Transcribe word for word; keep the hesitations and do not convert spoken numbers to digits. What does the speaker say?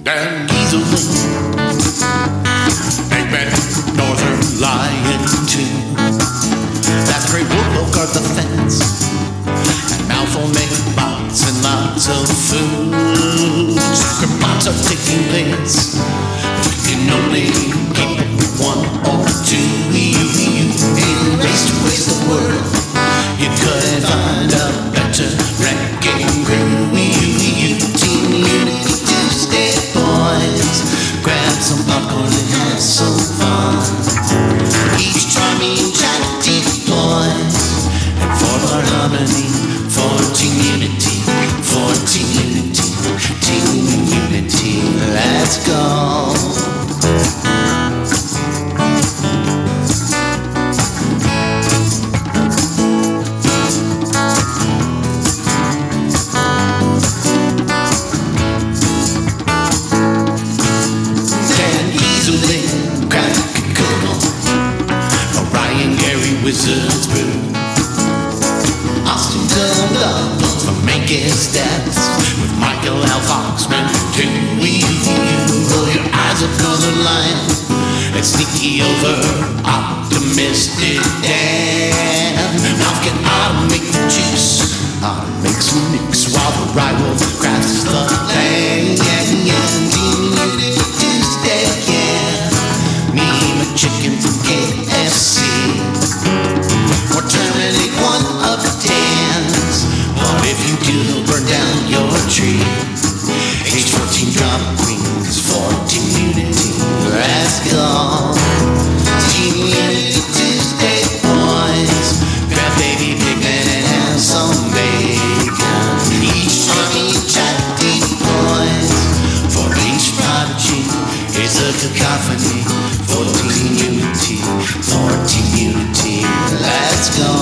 and easily. Big Ben, Northern Lion too. That great wolf will guard the fence, and mouth will make lots and lots of food. Scripts are taking place. We can only keep one or two. You, you, in race to raise the world. You couldn't find a better wrecking crew. You, you, Team Unity Tuesday, boys. Grab some popcorn and have some fun. Each charming chatty boys, and for our harmony, for Team Unity, for Team Unity, Team Unity, let's go. Wizards brew. Austin Dunlop from Mankis Stats with Michael L. Foxman too. We roll your eyes up colorline and sneaky over optimistic Dan. Mouth can automate the juice, automate some mix while the rival crafts the thing. Yeah, yeah, Team Unity Tuesday, yeah. Me, my chicken from K F C. Or terminate one of the dance. What if you do, they'll burn down your tree. Age fourteen drama queens for Team Unity. Let's go. Team Unity Tuesday, boys. Grab baby pigman and have some bacon. Each army chatty boys. For each prodigy is a cacophony. For Team Unity, for Team Unity, let's go.